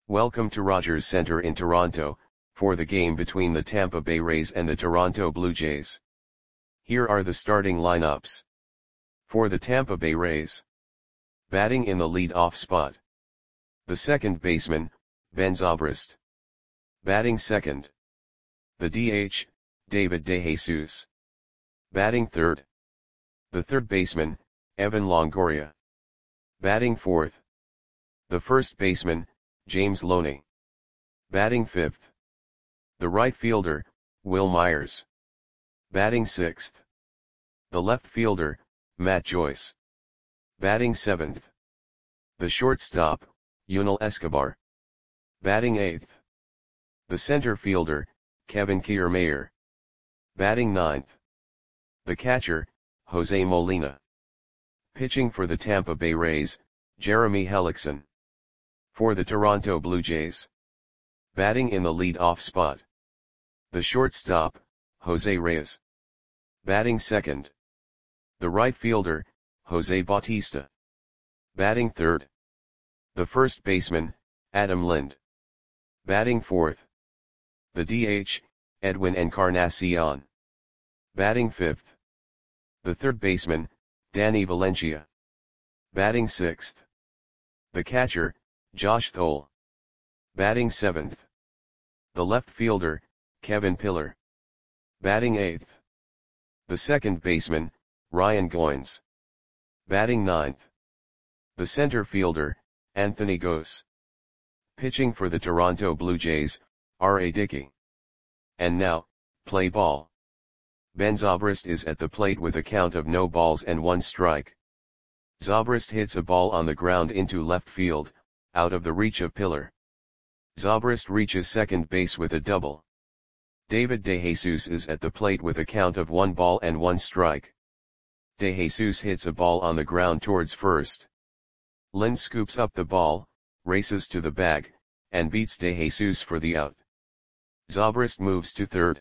Welcome to Rogers Centre in Toronto, for the game between the Tampa Bay Rays and the Toronto Blue Jays. Here are the starting lineups. For the Tampa Bay Rays. Batting in the lead-off spot. The second baseman, Ben Zobrist. Batting second. The DH, David DeJesus. Batting third. The third baseman, Evan Longoria. Batting fourth. The first baseman, James Loney. Batting fifth. The right fielder, Wil Myers. Batting sixth. The left fielder, Matt Joyce. Batting seventh. The shortstop, Yunel Escobar. Batting eighth. The center fielder, Kevin Kiermaier. Batting ninth. The catcher, Jose Molina. Pitching for the Tampa Bay Rays, Jeremy Hellickson. For the Toronto Blue Jays. Batting in the lead-off spot. The shortstop, Jose Reyes. Batting second. The right fielder, Jose Bautista. Batting third. The first baseman, Adam Lind. Batting fourth. The DH, Edwin Encarnacion. Batting fifth. The third baseman, Danny Valencia. Batting sixth. The catcher, Josh Thole. Batting seventh. The left fielder, Kevin Pillar. Batting eighth. The second baseman, Ryan Goins. Batting ninth. The center fielder, Anthony Gose. Pitching for the Toronto Blue Jays, R.A. Dickey. And now, play ball. Ben Zobrist is at the plate with a count of no balls and 1 strike. Zobrist hits a ball on the ground into left field, out of the reach of Pillar. Zobrist reaches second base with a double. David DeJesus is at the plate with a count of 1 ball and 1 strike. DeJesus hits a ball on the ground towards first. Lind scoops up the ball, races to the bag, and beats DeJesus for the out. Zobrist moves to third.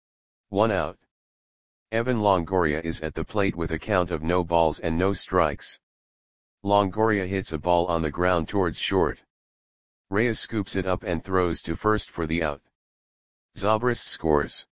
1 out. Evan Longoria is at the plate with a count of no balls and no strikes. Longoria hits a ball on the ground towards short. Reyes scoops it up and throws to first for the out. Zobrist scores.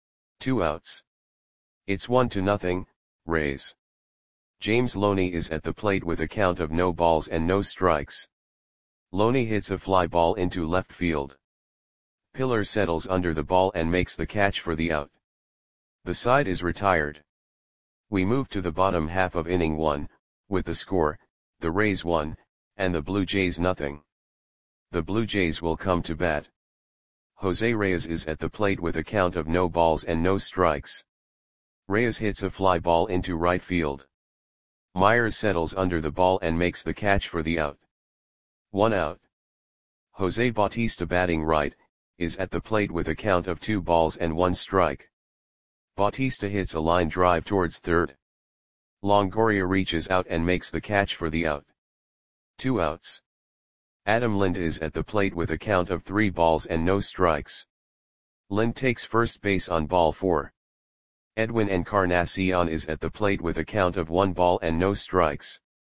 2 outs. It's 1-0, Rays. James Loney is at the plate with a count of no balls and no strikes. Loney hits a fly ball into left field. Pillar settles under the ball and makes the catch for the out. The side is retired. We move to the bottom half of inning 1, with the score, the Rays 1, and the Blue Jays 0. The Blue Jays will come to bat. Jose Reyes is at the plate with a count of no balls and no strikes. Reyes hits a fly ball into right field. Myers settles under the ball and makes the catch for the out. 1 out. Jose Bautista, batting right, is at the plate with a count of 2 balls and 1 strike. Bautista hits a line drive towards third. Longoria reaches out and makes the catch for the out. 2 outs. Adam Lind is at the plate with a count of 3 balls and no strikes. Lind takes first base on ball 4. Edwin Encarnacion is at the plate with a count of 1 ball and no strikes.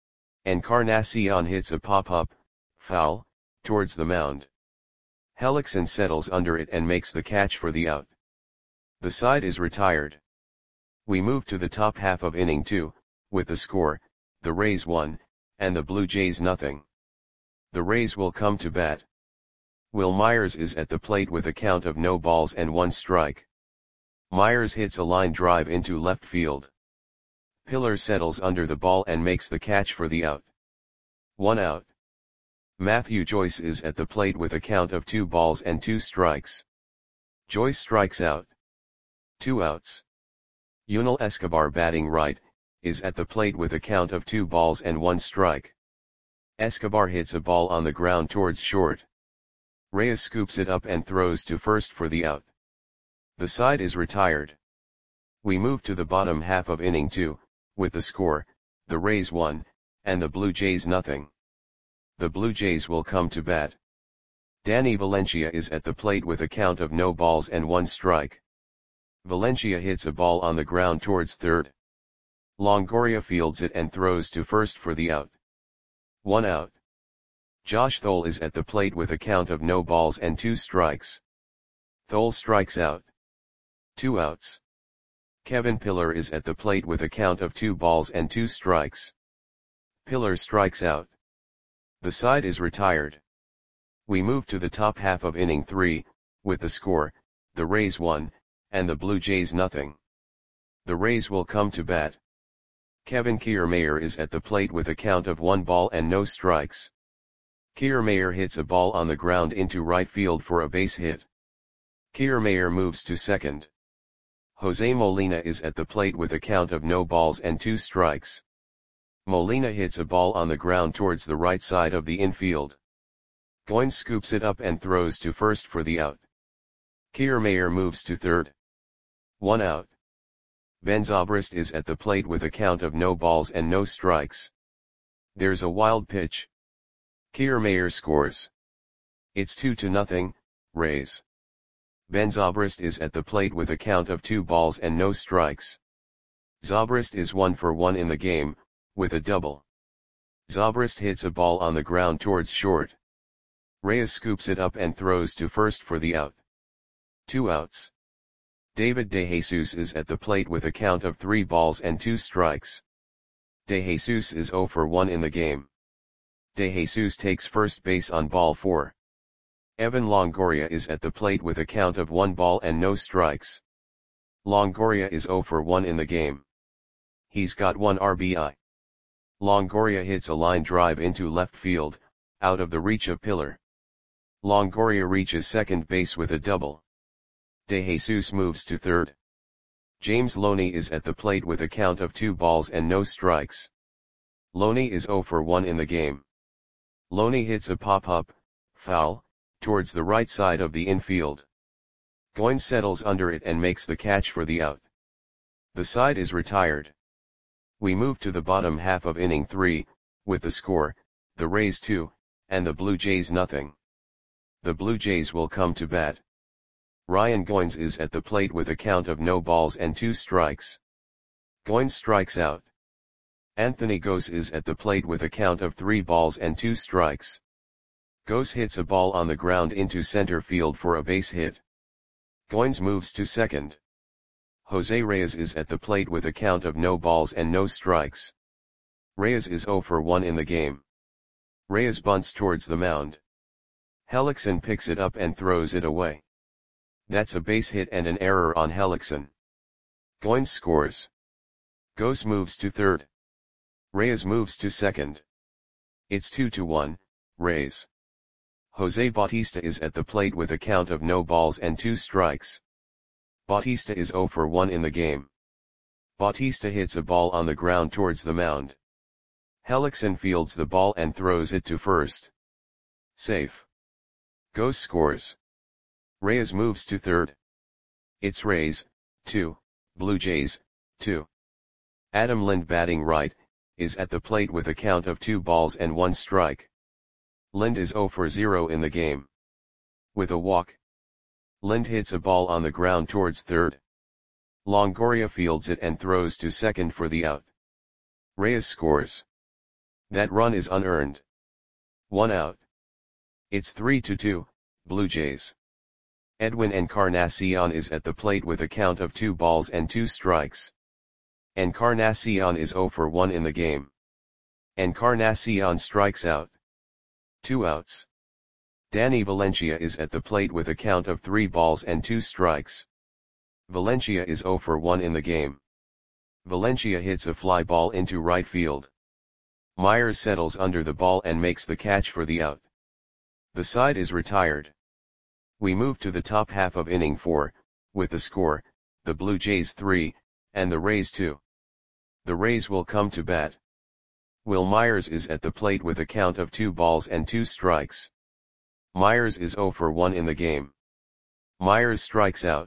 Encarnacion hits a pop-up, foul, towards the mound. Hellickson settles under it and makes the catch for the out. The side is retired. We move to the top half of inning 2, with the score, the Rays 1, and the Blue Jays 0. The Rays will come to bat. Wil Myers is at the plate with a count of no balls and 1 strike. Myers hits a line drive into left field. Pillar settles under the ball and makes the catch for the out. 1 out. Matthew Joyce is at the plate with a count of 2 balls and 2 strikes. Joyce strikes out. 2 outs. Yunel Escobar, batting right, is at the plate with a count of 2 balls and 1 strike. Escobar hits a ball on the ground towards short. Reyes scoops it up and throws to first for the out. The side is retired. We move to the bottom half of inning 2, with the score, the Rays 1, and the Blue Jays 0. The Blue Jays will come to bat. Danny Valencia is at the plate with a count of no balls and 1 strike. Valencia hits a ball on the ground towards third. Longoria fields it and throws to first for the out. 1 out. Josh Thole is at the plate with a count of no balls and 2 strikes. Thole strikes out. 2 outs. Kevin Pillar is at the plate with a count of 2 balls and 2 strikes. Pillar strikes out. The side is retired. We move to the top half of inning 3, with the score, the Rays 1, and the Blue Jays nothing. The Rays will come to bat. Kevin Kiermaier is at the plate with a count of 1 ball and no strikes. Kiermaier hits a ball on the ground into right field for a base hit. Kiermaier moves to second. Jose Molina is at the plate with a count of no balls and 2 strikes. Molina hits a ball on the ground towards the right side of the infield. Goins scoops it up and throws to first for the out. Kiermaier moves to third. 1 out. Ben Zobrist is at the plate with a count of no balls and no strikes. There's a wild pitch. Kiermaier scores. It's 2-0, Rays. Ben Zobrist is at the plate with a count of 2 balls and no strikes. Zobrist is 1 for 1 in the game, with a double. Zobrist hits a ball on the ground towards short. Reyes scoops it up and throws to first for the out. 2 outs. David DeJesus is at the plate with a count of 3 balls and 2 strikes. DeJesus is 0 for 1 in the game. DeJesus takes first base on ball 4. Evan Longoria is at the plate with a count of 1 ball and no strikes. Longoria is 0 for 1 in the game. He's got 1 RBI. Longoria hits a line drive into left field, out of the reach of Pillar. Longoria reaches second base with a double. DeJesus moves to third. James Loney is at the plate with a count of 2 balls and no strikes. Loney is 0 for 1 in the game. Loney hits a pop-up, foul, towards the right side of the infield. Goins settles under it and makes the catch for the out. The side is retired. We move to the bottom half of inning 3, with the score, the Rays 2, and the Blue Jays nothing. The Blue Jays will come to bat. Ryan Goins is at the plate with a count of no balls and 2 strikes. Goins strikes out. Anthony Gose is at the plate with a count of 3 balls and 2 strikes. Gose hits a ball on the ground into center field for a base hit. Goins moves to second. Jose Reyes is at the plate with a count of no balls and no strikes. Reyes is 0 for 1 in the game. Reyes bunts towards the mound. Hellickson picks it up and throws it away. That's a base hit and an error on Hellickson. Goins scores. Gose moves to third. Reyes moves to second. It's 2-1, Rays. Jose Bautista is at the plate with a count of no balls and 2 strikes. Bautista is 0 for 1 in the game. Bautista hits a ball on the ground towards the mound. Hellickson fields the ball and throws it to first. Safe. Gose scores. Reyes moves to third. It's Rays, 2, Blue Jays, 2. Adam Lind batting right, is at the plate with a count of 2 balls and 1 strike. Lind is 0 for 0 in the game. With a walk. Lind hits a ball on the ground towards third. Longoria fields it and throws to second for the out. Reyes scores. That run is unearned. 1 out. It's 3-2, Blue Jays. Edwin Encarnacion is at the plate with a count of 2 balls and 2 strikes. Encarnacion is 0 for 1 in the game. Encarnacion strikes out. 2 outs. Danny Valencia is at the plate with a count of 3 balls and 2 strikes. Valencia is 0 for 1 in the game. Valencia hits a fly ball into right field. Myers settles under the ball and makes the catch for the out. The side is retired. We move to the top half of inning 4, with the score, the Blue Jays 3, and the Rays 2. The Rays will come to bat. Will Myers is at the plate with a count of 2 balls and 2 strikes. Myers is 0 for 1 in the game. Myers strikes out.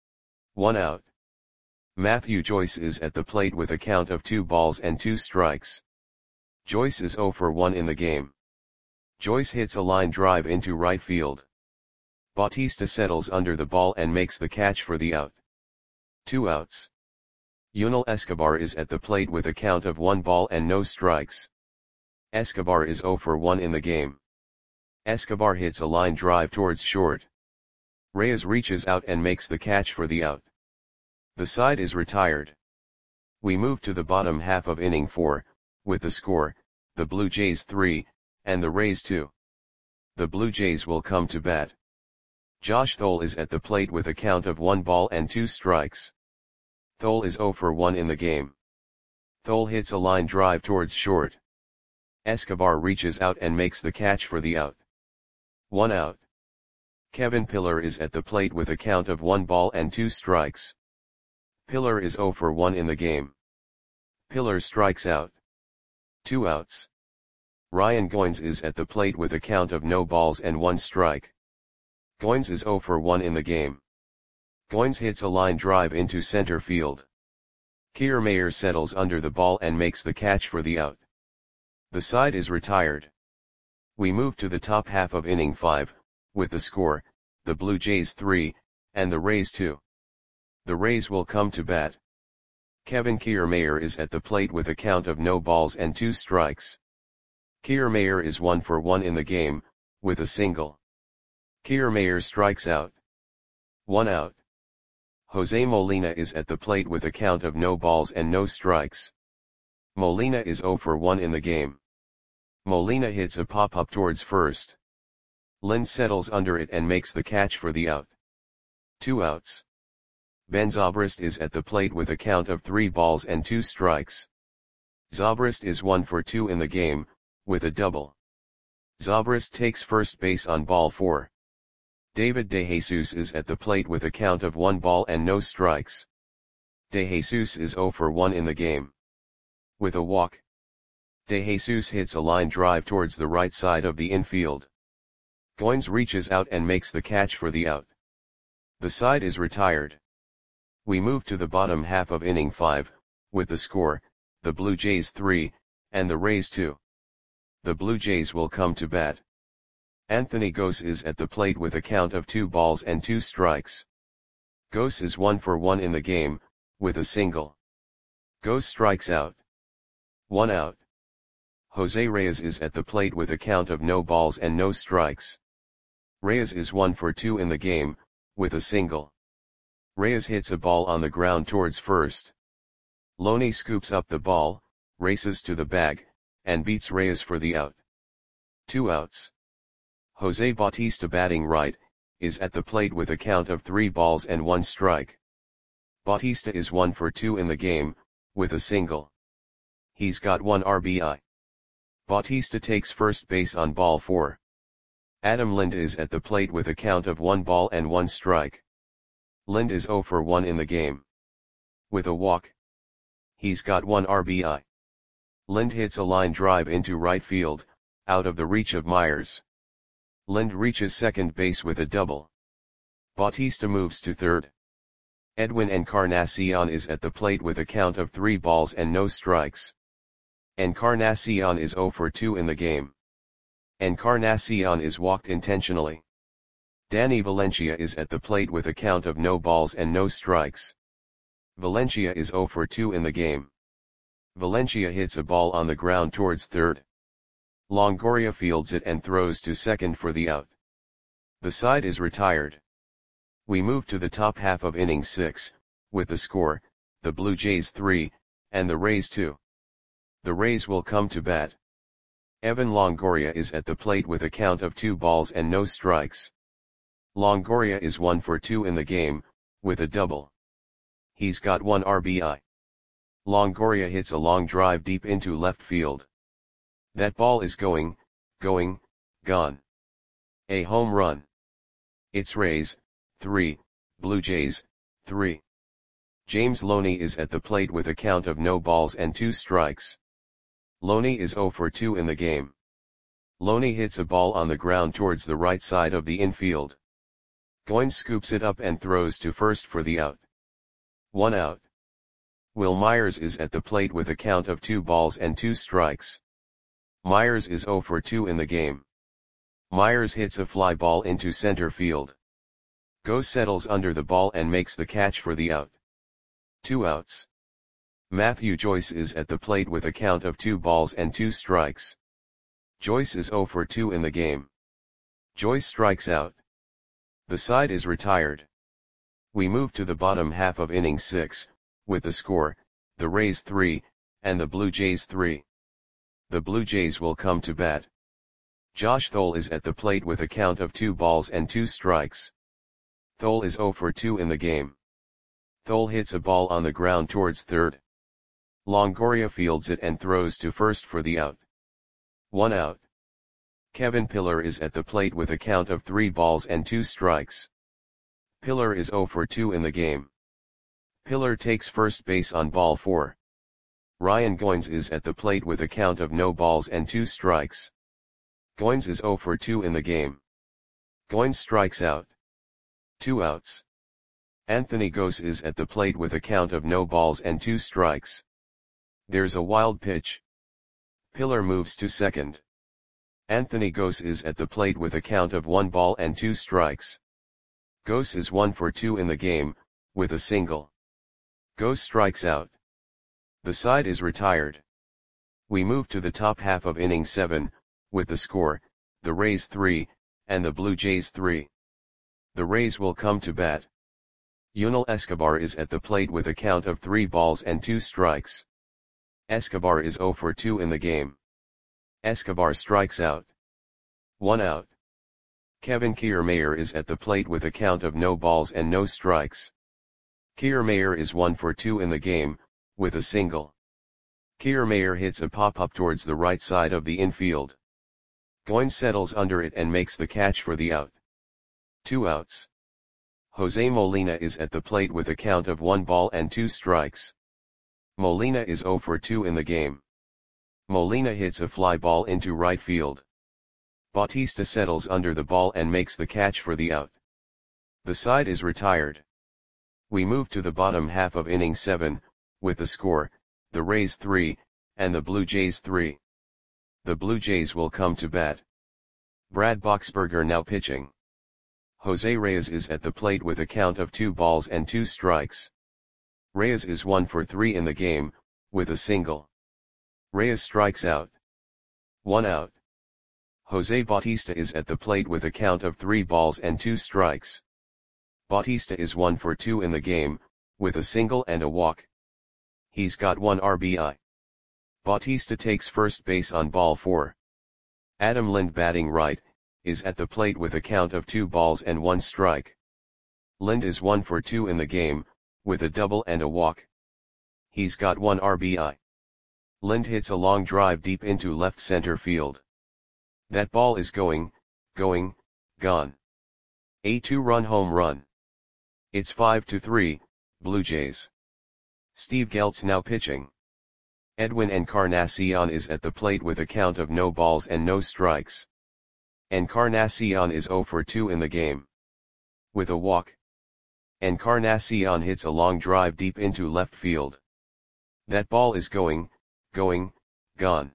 1 out. Matthew Joyce is at the plate with a count of 2 balls and 2 strikes. Joyce is 0 for 1 in the game. Joyce hits a line drive into right field. Bautista settles under the ball and makes the catch for the out. 2 outs. Yunel Escobar is at the plate with a count of 1 ball and no strikes. Escobar is 0 for 1 in the game. Escobar hits a line drive towards short. Reyes reaches out and makes the catch for the out. The side is retired. We move to the bottom half of inning 4, with the score, the Blue Jays 3, and the Rays 2. The Blue Jays will come to bat. Josh Thole is at the plate with a count of 1 ball and 2 strikes. Thole is 0 for 1 in the game. Thole hits a line drive towards short. Escobar reaches out and makes the catch for the out. 1 out. Kevin Pillar is at the plate with a count of 1 ball and 2 strikes. Pillar is 0 for 1 in the game. Pillar strikes out. 2 outs. Ryan Goins is at the plate with a count of no balls and 1 strike. Goins is 0 for 1 in the game. Goins hits a line drive into center field. Kiermaier settles under the ball and makes the catch for the out. The side is retired. We move to the top half of inning 5, with the score, the Blue Jays 3, and the Rays 2. The Rays will come to bat. Kevin Kiermaier is at the plate with a count of no balls and 2 strikes. Kiermaier is 1 for 1 in the game, with a single. Kiermaier strikes out. 1 out. Jose Molina is at the plate with a count of no balls and no strikes. Molina is 0 for 1 in the game. Molina hits a pop-up towards first. Lind settles under it and makes the catch for the out. 2 outs. Ben Zobrist is at the plate with a count of 3 balls and 2 strikes. Zobrist is 1 for 2 in the game, with a double. Zobrist takes first base on ball 4. David DeJesus is at the plate with a count of 1 ball and no strikes. DeJesus is 0 for 1 in the game. With a walk. DeJesus hits a line drive towards the right side of the infield. Goins reaches out and makes the catch for the out. The side is retired. We move to the bottom half of inning 5, with the score, the Blue Jays 3, and the Rays 2. The Blue Jays will come to bat. Anthony Gose is at the plate with a count of 2 balls and 2 strikes. Gose is 1 for 1 in the game, with a single. Gose strikes out. 1 out. Jose Reyes is at the plate with a count of no balls and no strikes. Reyes is 1 for 2 in the game, with a single. Reyes hits a ball on the ground towards first. Loney scoops up the ball, races to the bag, and beats Reyes for the out. 2 outs. Jose Bautista, batting right, is at the plate with a count of 3 balls and 1 strike. Bautista is 1 for 2 in the game, with a single. He's got 1 RBI. Bautista takes first base on ball 4. Adam Lind is at the plate with a count of 1 ball and 1 strike. Lind is 0 for 1 in the game. With a walk. He's got 1 RBI. Lind hits a line drive into right field, out of the reach of Myers. Lind reaches second base with a double. Bautista moves to third. Edwin Encarnacion is at the plate with a count of 3 balls and no strikes. Encarnacion is 0 for 2 in the game. Encarnacion is walked intentionally. Danny Valencia is at the plate with a count of no balls and no strikes. Valencia is 0 for 2 in the game. Valencia hits a ball on the ground towards third. Longoria fields it and throws to second for the out. The side is retired. We move to the top half of inning 6, with the score, the Blue Jays 3, and the Rays 2. The Rays will come to bat. Evan Longoria is at the plate with a count of 2 balls and no strikes. Longoria is 1 for 2 in the game, with a double. He's got 1 RBI. Longoria hits a long drive deep into left field. That ball is going, gone. A home run. It's Rays, 3, Blue Jays, 3. James Loney is at the plate with a count of no balls and 2 strikes. Loney is 0 for 2 in the game. Loney hits a ball on the ground towards the right side of the infield. Goins scoops it up and throws to first for the out. 1 out. Will Myers is at the plate with a count of 2 balls and 2 strikes. Myers is 0 for 2 in the game. Myers hits a fly ball into center field. Gose settles under the ball and makes the catch for the out. 2 outs. Matthew Joyce is at the plate with a count of 2 balls and 2 strikes. Joyce is 0 for 2 in the game. Joyce strikes out. The side is retired. We move to the bottom half of inning 6, with the score, the Rays 3, and the Blue Jays 3. The Blue Jays will come to bat. Josh Thole is at the plate with a count of 2 balls and 2 strikes. Thole is 0 for 2 in the game. Thole hits a ball on the ground towards third. Longoria fields it and throws to first for the out. 1 out. Kevin Pillar is at the plate with a count of 3 balls and 2 strikes. Pillar is 0 for 2 in the game. Pillar takes first base on ball 4. Ryan Goins is at the plate with a count of no balls and 2 strikes. Goins is 0 for 2 in the game. Goins strikes out. 2 outs. Anthony Gose is at the plate with a count of no balls and 2 strikes. There's a wild pitch. Pillar moves to second. Anthony Gose is at the plate with a count of 1 ball and 2 strikes. Gose is 1 for 2 in the game, with a single. Gose strikes out. The side is retired. We move to the top half of inning 7, with the score, the Rays 3, and the Blue Jays 3. The Rays will come to bat. Yunel Escobar is at the plate with a count of 3 balls and 2 strikes. Escobar is 0 for 2 in the game. Escobar strikes out. 1 out. Kevin Kiermaier is at the plate with a count of no balls and no strikes. Kiermaier is 1 for 2 in the game, with a single. Kiermaier hits a pop-up towards the right side of the infield. Goins settles under it and makes the catch for the out. 2 outs. Jose Molina is at the plate with a count of 1 ball and 2 strikes. Molina is 0 for 2 in the game. Molina hits a fly ball into right field. Bautista settles under the ball and makes the catch for the out. The side is retired. We move to the bottom half of inning 7, with the score, the Rays 3, and the Blue Jays 3. The Blue Jays will come to bat. Brad Boxberger now pitching. Jose Reyes is at the plate with a count of 2 balls and 2 strikes. Reyes is 1 for 3 in the game, with a single. Reyes strikes out. 1 out. Jose Bautista is at the plate with a count of 3 balls and 2 strikes. Bautista is 1 for 2 in the game, with a single and a walk. He's got 1 RBI. Bautista takes first base on ball 4. Adam Lind, batting right, is at the plate with a count of 2 balls and 1 strike. Lind is 1 for 2 in the game, with a double and a walk. He's got 1 RBI. Lind hits a long drive deep into left center field. That ball is going, gone. A 2-run home run. It's 5-3, Blue Jays. Steve Geltz now pitching. Edwin Encarnacion is at the plate with a count of no balls and no strikes. Encarnacion is 0 for 2 in the game. With a walk. Encarnacion hits a long drive deep into left field. That ball is going, gone.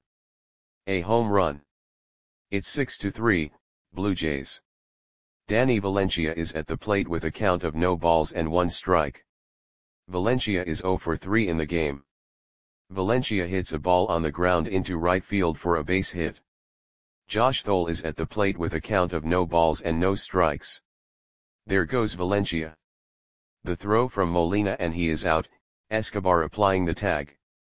A home run. It's 6-3, Blue Jays. Danny Valencia is at the plate with a count of no balls and 1 strike. Valencia is 0 for 3 in the game. Valencia hits a ball on the ground into right field for a base hit. Josh Thole is at the plate with a count of no balls and no strikes. There goes Valencia. The throw from Molina and he is out, Escobar applying the tag.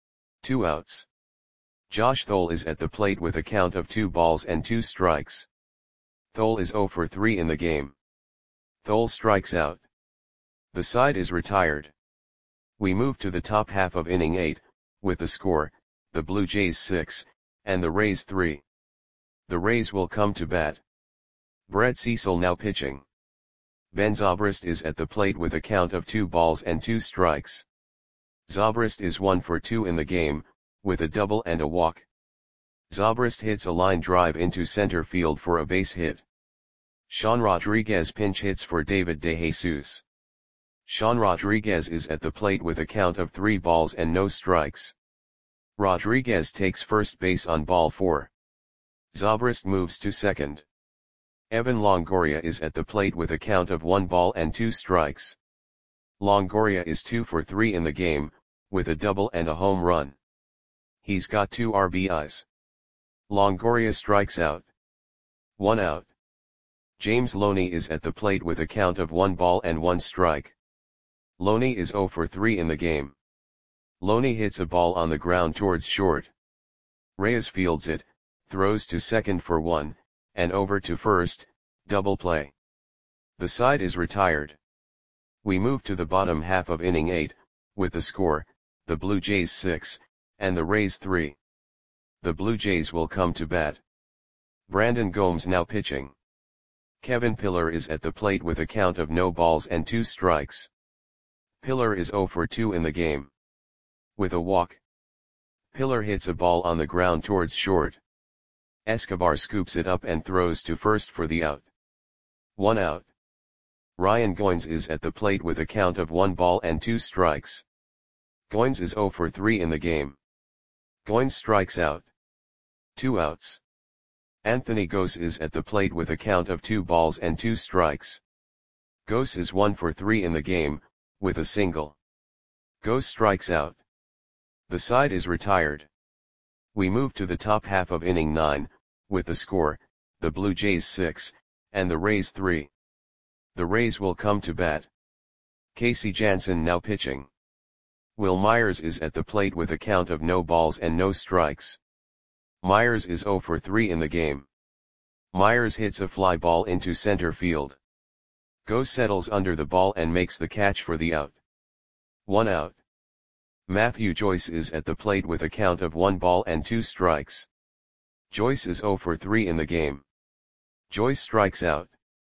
2 outs. Josh Thole is at the plate with a count of 2 balls and 2 strikes. Thole is 0 for 3 in the game. Thole strikes out. The side is retired. We move to the top half of inning 8, with the score, the Blue Jays 6, and the Rays 3. The Rays will come to bat. Brett Cecil now pitching. Ben Zobrist is at the plate with a count of 2 balls and 2 strikes. Zobrist is 1 for 2 in the game, with a double and a walk. Zobrist hits a line drive into center field for a base hit. Sean Rodriguez pinch hits for David DeJesus. Sean Rodriguez is at the plate with a count of 3 balls and no strikes. Rodriguez takes first base on ball 4. Zobrist moves to second. Evan Longoria is at the plate with a count of 1 ball and 2 strikes. Longoria is 2 for 3 in the game, with a double and a home run. He's got 2 RBIs. Longoria strikes out. 1 out. James Loney is at the plate with a count of 1 ball and 1 strike. Loney is 0 for 3 in the game. Loney hits a ball on the ground towards short. Reyes fields it, throws to second for 1, and over to first, double play. The side is retired. We move to the bottom half of inning 8, with the score, the Blue Jays 6, and the Rays 3. The Blue Jays will come to bat. Brandon Gomes now pitching. Kevin Pillar is at the plate with a count of no balls and 2 strikes. Pillar is 0 for 2 in the game. With a walk. Pillar hits a ball on the ground towards short. Escobar scoops it up and throws to first for the out. 1 out. Ryan Goins is at the plate with a count of 1 ball and 2 strikes. Goins is 0 for 3 in the game. Goins strikes out. 2 outs. Anthony Gose is at the plate with a count of 2 balls and 2 strikes. Gose is 1 for 3 in the game, with a single. Gose strikes out. The side is retired. We move to the top half of inning 9, with the score, the Blue Jays 6, and the Rays 3. The Rays will come to bat. Casey Janssen now pitching. Will Myers is at the plate with a count of no balls and no strikes. Myers is 0 for 3 in the game. Myers hits a fly ball into center field. Gose settles under the ball and makes the catch for the out. 1 out. Matthew Joyce is at the plate with a count of 1 ball and 2 strikes. Joyce is 0 for 3 in the game. Joyce strikes out.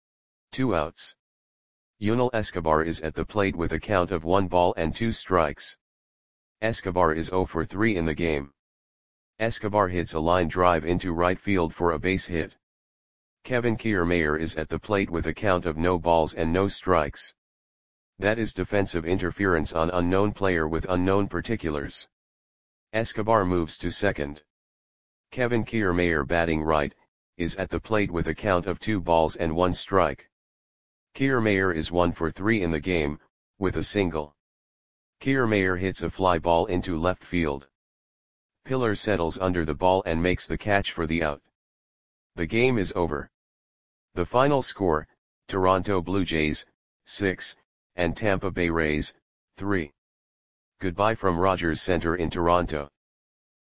2 outs. Yunel Escobar is at the plate with a count of 1 ball and 2 strikes. Escobar is 0 for 3 in the game. Escobar hits a line drive into right field for a base hit. Kevin Kiermaier is at the plate with a count of no balls and no strikes. That is defensive interference on unknown player with unknown particulars. Escobar moves to second. Kevin Kiermaier batting right, is at the plate with a count of 2 balls and 1 strike. Kiermaier is 1 for 3 in the game, with a single. Kiermaier hits a fly ball into left field. Pillar settles under the ball and makes the catch for the out. The game is over. The final score, Toronto Blue Jays, 6, and Tampa Bay Rays, 3. Goodbye from Rogers Center in Toronto.